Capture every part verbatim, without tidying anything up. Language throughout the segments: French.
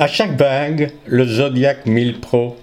À chaque vague, le Zodiac mille pro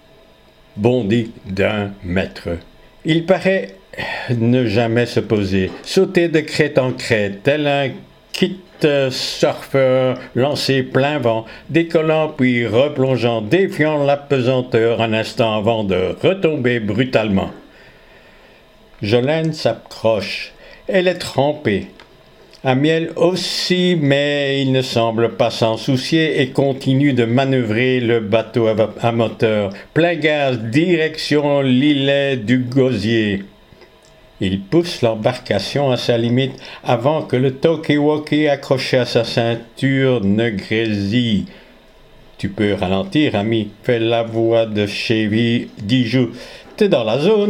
bondit d'un mètre. Il paraît ne jamais se poser, sauter de crête en crête, tel un kite-surfeur lancé plein vent, décollant puis replongeant, défiant la pesanteur un instant avant de retomber brutalement. Jolene s'approche. Elle est trempée. Amiel aussi, mais il ne semble pas s'en soucier et continue de manœuvrer le bateau à moteur, plein gaz, direction l'îlet du Gosier. Il pousse l'embarcation à sa limite avant que le talkie-walkie accroché à sa ceinture ne grésille. « Tu peux ralentir, ami, » fait la voix de Chevy Dijou. « T'es dans la zone. »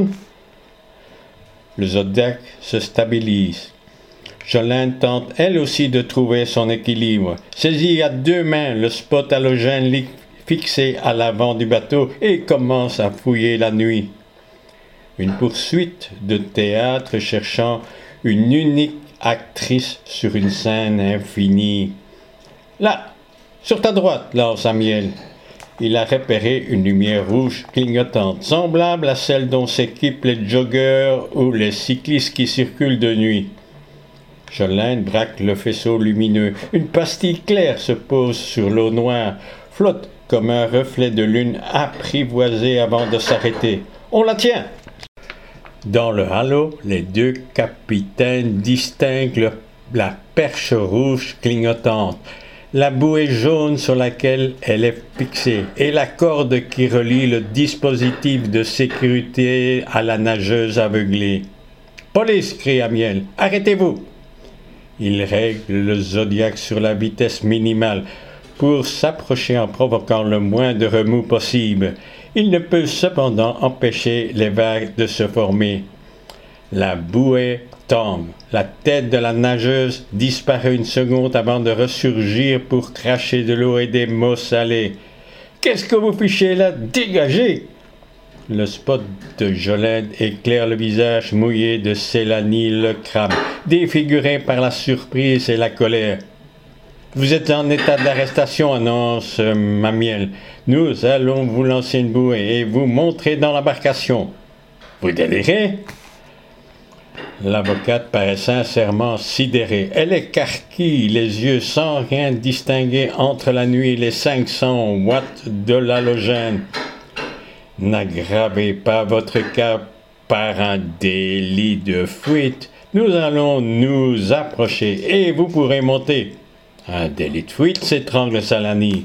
Le Zodiac se stabilise. Jolene tente elle aussi de trouver son équilibre. Saisit à deux mains le spot halogène fixé à l'avant du bateau et commence à fouiller la nuit. Une poursuite de théâtre cherchant une unique actrice sur une scène infinie. « Là, sur ta droite, » lance Amiel. Il a repéré une lumière rouge clignotante, semblable à celle dont s'équipent les joggeurs ou les cyclistes qui circulent de nuit. Jolene braque le faisceau lumineux. Une pastille claire se pose sur l'eau noire, flotte comme un reflet de lune apprivoisé avant de s'arrêter. « On la tient !» Dans le halo, les deux capitaines distinguent le, la perche rouge clignotante, la bouée jaune sur laquelle elle est fixée et la corde qui relie le dispositif de sécurité à la nageuse aveuglée. « Police !» crie Amiel. « Arrêtez-vous !» Il règle le Zodiac sur la vitesse minimale pour s'approcher en provoquant le moins de remous possible. Il ne peut cependant empêcher les vagues de se former. La bouée tombe. La tête de la nageuse disparaît une seconde avant de ressurgir pour cracher de l'eau et des mots salés. « Qu'est-ce que vous fichez là? Dégagez !» Le spot de Jolene éclaire le visage mouillé de Célanie Le Crabe, défiguré par la surprise et la colère. « Vous êtes en état d'arrestation, » annonce Amiel. « Nous allons vous lancer une bouée et vous montrer dans l'embarcation. »« Vous délirez ?» L'avocate paraît sincèrement sidérée. Elle écarquille les yeux sans rien distinguer entre la nuit et les cinq cents watts de l'halogène. « N'aggravez pas votre cas par un délit de fuite. Nous allons nous approcher et vous pourrez monter. » Un délit de fuite, s'étrangle Salani.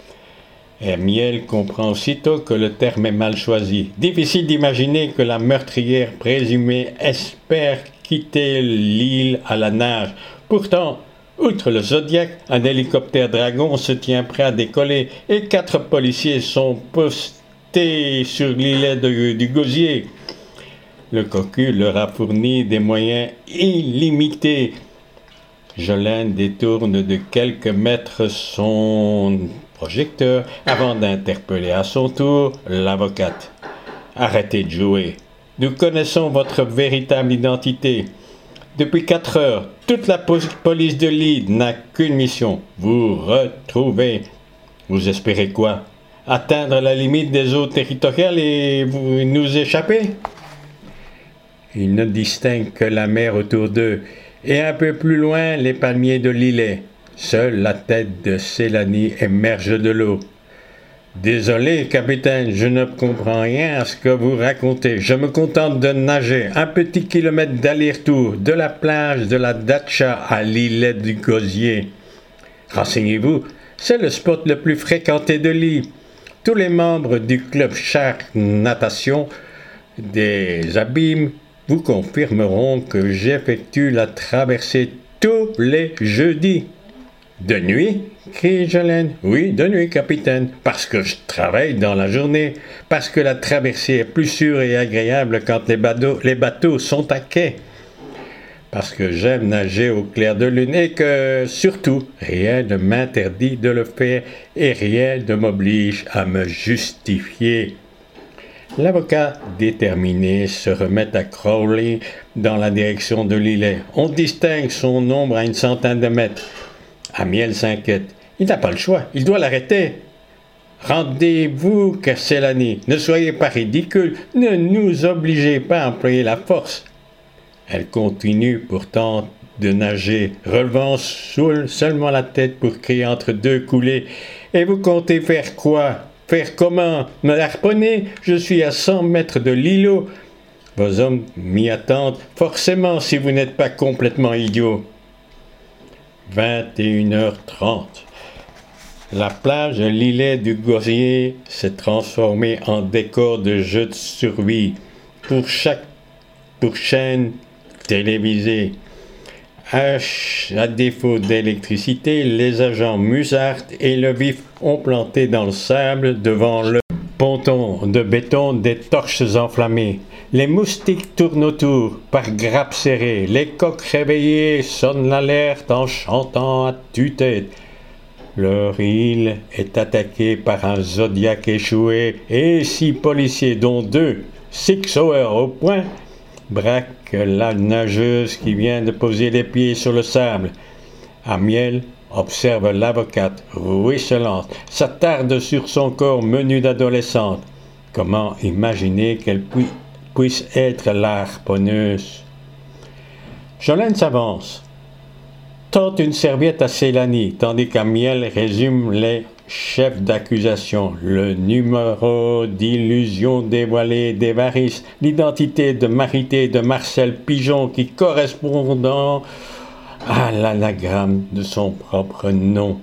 Amiel comprend aussitôt que le terme est mal choisi. Difficile d'imaginer que la meurtrière présumée espère quitter l'île à la nage. Pourtant, outre le Zodiac, un hélicoptère Dragon se tient prêt à décoller et quatre policiers sont postés sur l'îlet de, du Gosier. Le cocu leur a fourni des moyens illimités. Jolene détourne de quelques mètres son projecteur avant d'interpeller à son tour l'avocate. « Arrêtez de jouer. Nous connaissons votre véritable identité. Depuis quatre heures, toute la police de l'île n'a qu'une mission, vous retrouver. Vous espérez quoi? Atteindre la limite des eaux territoriales et vous nous échapper? » Ils ne distinguent que la mer autour d'eux et un peu plus loin les palmiers de l'îlet. Seule la tête de Célanie émerge de l'eau. « Désolé, capitaine, je ne comprends rien à ce que vous racontez. Je me contente de nager un petit kilomètre d'aller-retour de la plage de la Dacha à l'îlet du Gosier. Renseignez-vous, c'est le spot le plus fréquenté de l'île. Tous les membres du club Shark Natation des Abîmes vous confirmeront que j'effectue la traversée tous les jeudis. »« De nuit ?» crie Jolene. « Oui, de nuit, capitaine, parce que je travaille dans la journée, parce que la traversée est plus sûre et agréable quand les bateaux, les bateaux sont à quai, parce que j'aime nager au clair de lune et que, surtout, rien ne m'interdit de le faire et rien ne m'oblige à me justifier. » L'avocat déterminé se remet à crawler dans la direction de l'îlet. On distingue son ombre à une centaine de mètres. Amiel s'inquiète. Il n'a pas le choix, il doit l'arrêter. Rendez-vous, Castellani, ne soyez pas ridicule, ne nous obligez pas à employer la force. Elle continue pourtant de nager, relevant seulement la tête pour crier entre deux coulées. Et vous comptez faire quoi? Faire comment? Me harponner? Je suis à cent mètres de l'îlot. Vos hommes m'y attendent, forcément si vous n'êtes pas complètement idiot. vingt et une heures trente. La plage de l'îlet du Gosier s'est transformée en décor de jeu de survie pour chaque pour chaîne télévisée. À, à défaut d'électricité, les agents Musart et Le Vif ont planté dans le sable devant le ponton de béton des torches enflammées. Les moustiques tournent autour par grappes serrées. Les coqs réveillés sonnent l'alerte en chantant à tue-tête. Leur île est attaquée par un Zodiac échoué et six policiers, dont deux, Six Hour au poing, braquent la nageuse qui vient de poser les pieds sur le sable. Amiel observe l'avocate, ruisselante, s'attarde sur son corps menu d'adolescente. Comment imaginer qu'elle pu- puisse être la harponneuse? Jolène s'avance, tente une serviette à Célanie, tandis qu'Amiel résume les chefs d'accusation, le numéro d'illusion dévoilé d'Évariste, l'identité de Marité de Marcel Pigeon qui correspondant à l'anagramme de son propre nom.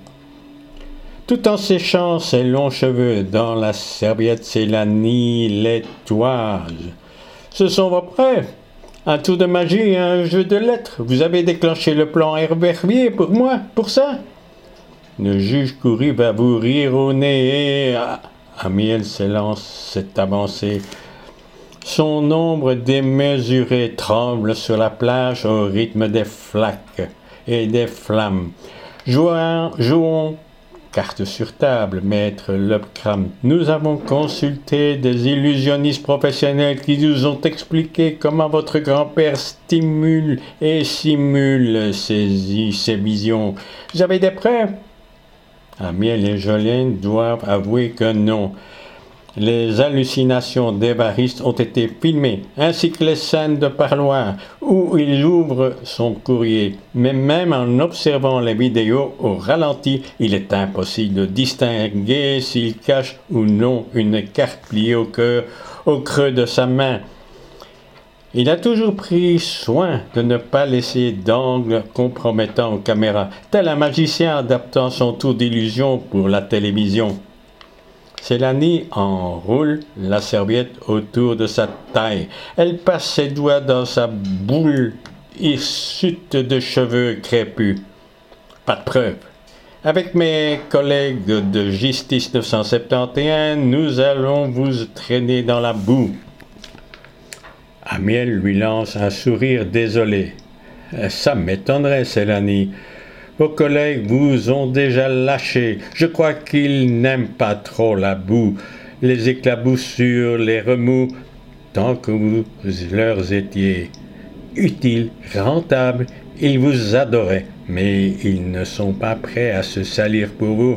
Tout en séchant ses longs cheveux dans la serviette, Célanie les toise. Ce sont vos preuves. Un tour de magie et un jeu de lettres. Vous avez déclenché le plan Herbervier pour moi, pour ça? Le juge couru va vous rire au nez et... Amiel s'élance, s'est avancé. Son ombre démesurée tremble sur la plage au rythme des flaques et des flammes. Jouons, jouons carte sur table, maître Lepcram. Nous avons consulté des illusionnistes professionnels qui nous ont expliqué comment votre grand-père stimule et simule ces, ces visions. Vous avez des preuves? Amiel et Jolène doivent avouer que non. Les hallucinations d'Évariste ont été filmées, ainsi que les scènes de parloir où il ouvre son courrier. Mais même en observant les vidéos au ralenti, il est impossible de distinguer s'il cache ou non une carte pliée au, cœur, au creux de sa main. Il a toujours pris soin de ne pas laisser d'angle compromettant aux caméras, tel un magicien adaptant son tour d'illusion pour la télévision. Célanie enroule la serviette autour de sa taille. Elle passe ses doigts dans sa boule hirsute de cheveux crépus. Pas de preuve. Avec mes collègues de Justice neuf cent soixante et onze, nous allons vous traîner dans la boue. Amiel lui lance un sourire désolé. Ça m'étonnerait, Célanie. Vos collègues vous ont déjà lâché. Je crois qu'ils n'aiment pas trop la boue, les éclaboussures, les remous, tant que vous leur étiez utiles, rentables. Ils vous adoraient, mais ils ne sont pas prêts à se salir pour vous.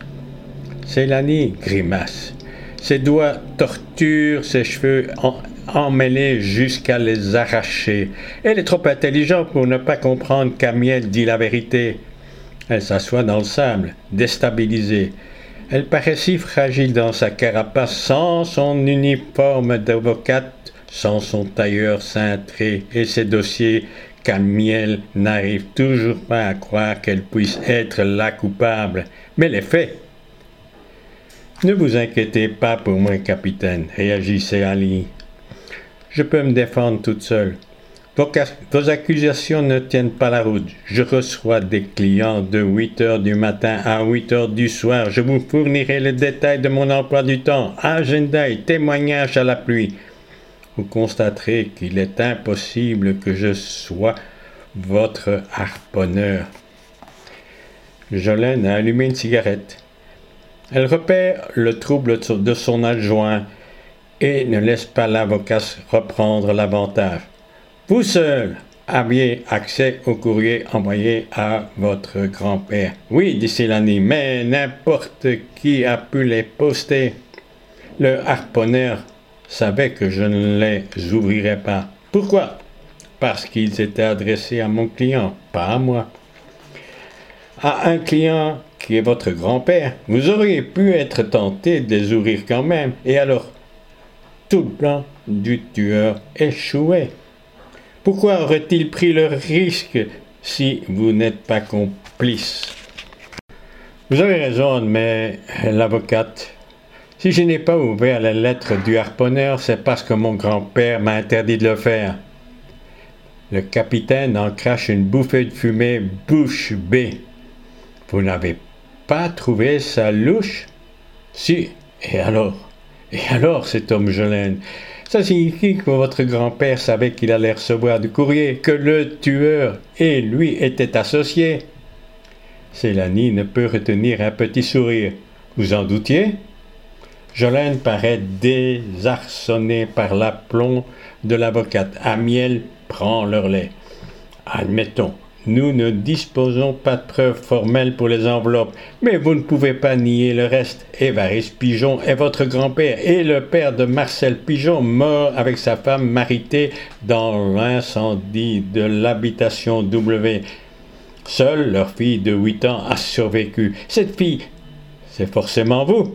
Célanie grimace. Ses doigts torturent ses cheveux en, emmêlés jusqu'à les arracher. Elle est trop intelligente pour ne pas comprendre qu'Amiel dit la vérité. Elle s'assoit dans le sable, déstabilisée. Elle paraît si fragile dans sa carapace, sans son uniforme d'avocate, sans son tailleur cintré et ses dossiers, qu'Amiel n'arrive toujours pas à croire qu'elle puisse être la coupable. Mais les faits. Ne vous inquiétez pas pour moi, capitaine, réagissait Ali. Je peux me défendre toute seule. Vos, vos accusations ne tiennent pas la route. Je reçois des clients de huit heures du matin à huit heures du soir. Je vous fournirai les détails de mon emploi du temps, agenda et témoignages à la pluie. Vous constaterez qu'il est impossible que je sois votre harponneur. Jolène a allumé une cigarette. Elle repère le trouble de son adjoint et ne laisse pas l'avocat reprendre l'avantage. Vous seul, aviez accès au courrier envoyé à votre grand-père. Oui, dit Célanie, mais n'importe qui a pu les poster. Le harponneur savait que je ne les ouvrirais pas. Pourquoi? Parce qu'ils étaient adressés à mon client, pas à moi. À un client qui est votre grand-père, vous auriez pu être tenté de les ouvrir quand même. Et alors, tout le plan du tueur échouait. Pourquoi aurait-il pris le risque si vous n'êtes pas complice? Vous avez raison, mais l'avocate, si je n'ai pas ouvert la lettre du harponneur, c'est parce que mon grand-père m'a interdit de le faire. Le capitaine en crache une bouffée de fumée bouche bée. Vous n'avez pas trouvé ça louche? Si, et alors? Et alors, cet homme Jolene? Ça signifie que votre grand-père savait qu'il allait recevoir du courrier, que le tueur et lui étaient associés. Célanie ne peut retenir un petit sourire. Vous en doutiez? Jolene paraît désarçonnée par l'aplomb de l'avocate. Amiel prend leur lait. Admettons, nous ne disposons pas de preuves formelles pour les enveloppes, mais vous ne pouvez pas nier le reste. Évariste Pigeon est votre grand-père et le père de Marcel Pigeon, mort avec sa femme Marité dans l'incendie de l'habitation W. Seule leur fille de huit ans a survécu. Cette fille, c'est forcément vous.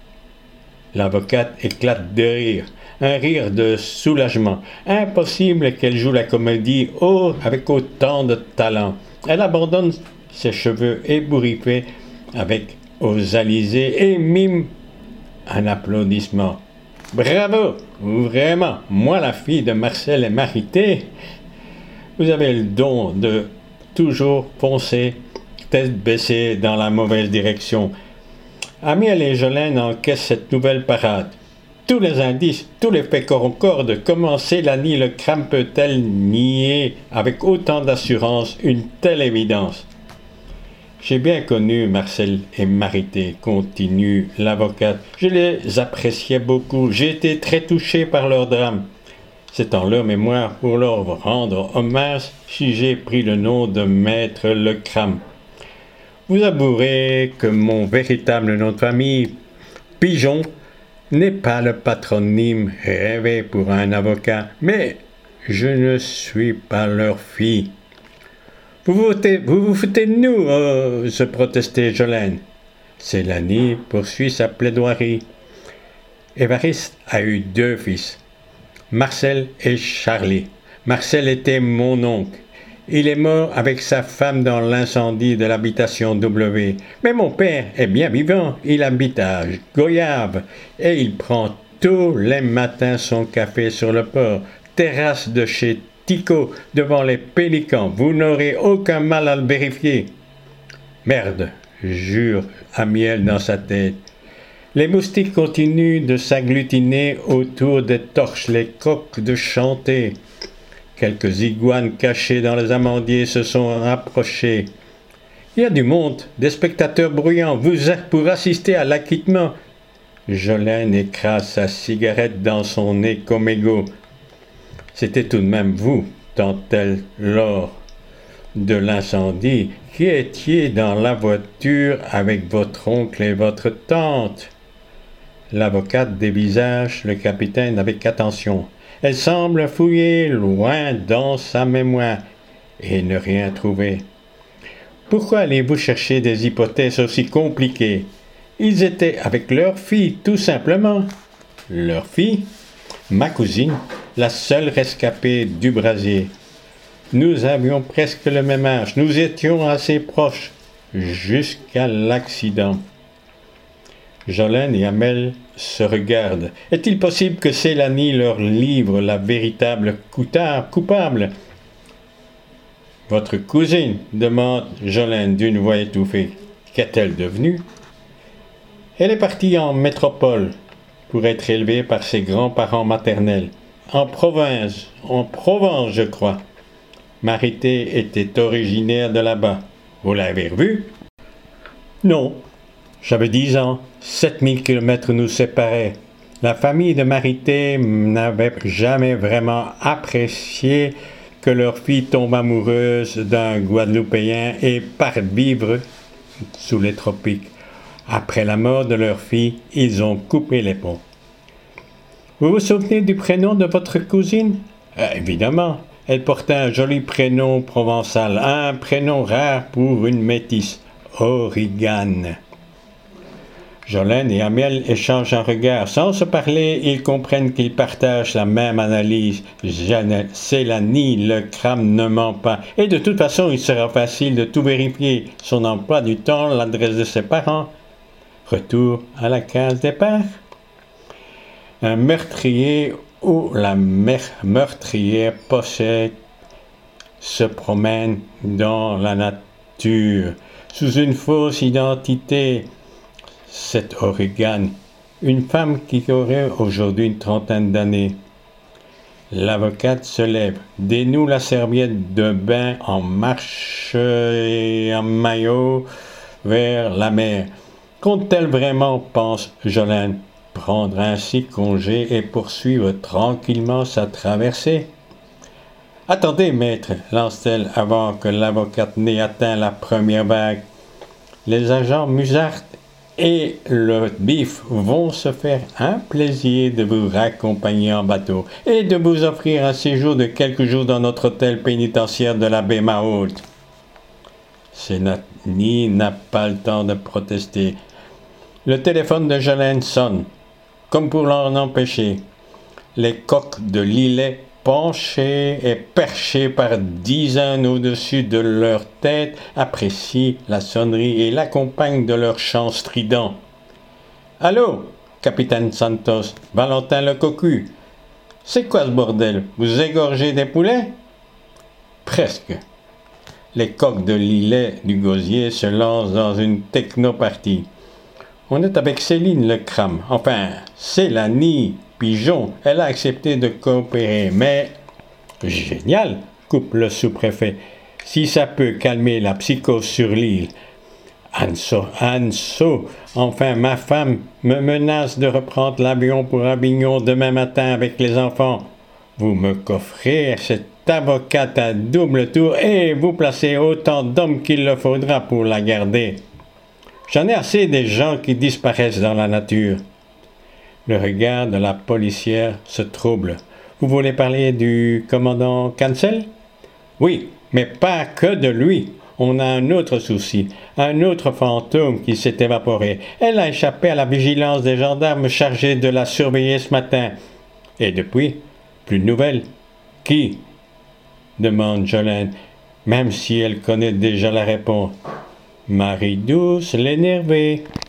L'avocate éclate de rire. Un rire de soulagement. Impossible qu'elle joue la comédie oh, avec autant de talent. Elle abandonne ses cheveux ébouriffés avec aux alizés et mime un applaudissement. Bravo! Vraiment, moi la fille de Marcel et Marité, vous avez le don de toujours foncer, tête baissée dans la mauvaise direction. Amiel et Jolene encaissent cette nouvelle parade. Tous les indices, tous les faits concordent. Comment Célanie Le Cram peut-elle nier avec autant d'assurance une telle évidence? J'ai bien connu Marcel et Marité, continue l'avocate. Je les appréciais beaucoup. J'ai été très touché par leur drame. C'est en leur mémoire, pour leur rendre hommage, si j'ai pris le nom de Maître Le Cram. Vous avouerez que mon véritable nom de famille, Pigeon, n'est pas le patronyme rêvé pour un avocat, mais je ne suis pas leur fille. Vous vous, vous, vous foutez de nous, oh, se protestait Jolene. Célanie poursuit sa plaidoirie. Évariste a eu deux fils, Marcel et Charlie. Marcel était mon oncle. Il est mort avec sa femme dans l'incendie de l'habitation W. Mais mon père est bien vivant. Il habite à Goyave et il prend tous les matins son café sur le port, terrasse de chez Tico, devant les pélicans. Vous n'aurez aucun mal à le vérifier. Merde, jure Amiel dans sa tête. Les moustiques continuent de s'agglutiner autour des torches, les coqs de chanter. Quelques iguanes cachées dans les amandiers se sont rapprochées. Il y a du monde, des spectateurs bruyants. Vous êtes pour assister à l'acquittement. Jolene écrase sa cigarette dans son nez comme égo. C'était tout de même vous, tante-t-elle, lors de l'incendie, qui étiez dans la voiture avec votre oncle et votre tante. L'avocate dévisage le capitaine avec attention. Elle semble fouiller loin dans sa mémoire et ne rien trouver. Pourquoi allez-vous chercher des hypothèses aussi compliquées? Ils étaient avec leur fille, tout simplement. Leur fille? Ma cousine, la seule rescapée du brasier. Nous avions presque le même âge, nous étions assez proches, jusqu'à l'accident. Jolene et Amel se regardent. Est-il possible que Célanie leur livre la véritable coupable? Votre cousine, demande Jolene d'une voix étouffée. Qu'est-elle devenue? Elle est partie en métropole pour être élevée par ses grands-parents maternels. En province, en Provence, je crois. Marité était originaire de là-bas. Vous l'avez revue? Non. J'avais dix ans, sept mille kilomètres nous séparaient. La famille de Marité n'avait jamais vraiment apprécié que leur fille tombe amoureuse d'un Guadeloupéen et part vivre sous les tropiques. Après la mort de leur fille, ils ont coupé les ponts. Vous vous souvenez du prénom de votre cousine? Euh, évidemment, elle portait un joli prénom provençal, un prénom rare pour une métisse, Origane. Jolène et Amiel échangent un regard. Sans se parler, ils comprennent qu'ils partagent la même analyse. Célanie, le crâne ne ment pas. Et de toute façon, il sera facile de tout vérifier. Son emploi du temps, l'adresse de ses parents. Retour à la case départ. Un meurtrier ou la meurtrière possède se promène dans la nature sous une fausse identité. Cette Origane, une femme qui aurait aujourd'hui une trentaine d'années. L'avocate se lève, dénoue la serviette de bain en marche et en maillot vers la mer. Compte-t-elle vraiment, pense Jolène, prendre ainsi congé et poursuivre tranquillement sa traversée? Attendez, maître, lance-t-elle avant que l'avocate n'ait atteint la première vague. Les agents Musart et le Bif vont se faire un plaisir de vous raccompagner en bateau et de vous offrir un séjour de quelques jours dans notre hôtel pénitentiaire de la baie Mahault. Célanie n'a pas le temps de protester. Le téléphone de Jolène sonne, comme pour l'en empêcher. Les coqs de Lillet, penchés et perchés par dizaines au-dessus de leur tête, apprécient la sonnerie et l'accompagnent de leur chant strident. « Allô, capitaine Santos, Valentin le cocu. C'est quoi ce bordel? Vous égorgez des poulets? » Presque. Les coqs de Lillet du gosier se lancent dans une technopartie. On est avec Céline le crame, enfin, Célanie Pigeon, elle a accepté de coopérer, mais... Génial, coupe le sous-préfet, si ça peut calmer la psychose sur l'île. Anso, Anso, enfin ma femme me menace de reprendre l'avion pour Avignon demain matin avec les enfants. Vous me coffrez cette avocate à double tour et vous placez autant d'hommes qu'il le faudra pour la garder. J'en ai assez des gens qui disparaissent dans la nature. Le regard de la policière se trouble. Vous voulez parler du commandant Cancel? Oui, mais pas que de lui. On a un autre souci, un autre fantôme qui s'est évaporé. Elle a échappé à la vigilance des gendarmes chargés de la surveiller ce matin. Et depuis, plus de nouvelles. Qui? Demande Jolène, même si elle connaît déjà la réponse. Marie-Douce l'énervée.